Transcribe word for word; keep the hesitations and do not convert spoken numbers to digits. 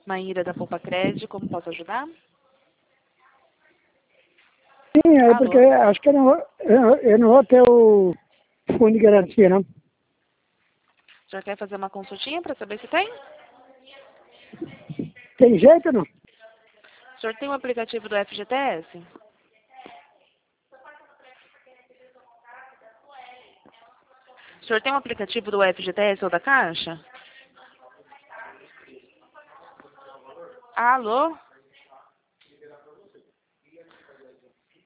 Maíra da Poupa Crédito, como posso ajudar? Sim, é Alô? porque acho que eu não, vou, eu, eu não vou ter o fundo de garantia, não. Já quer fazer uma consultinha para saber se tem? Tem jeito, não? O senhor tem o aplicativo do F G T S? O senhor tem o aplicativo do F G T S ou da Caixa? Alô?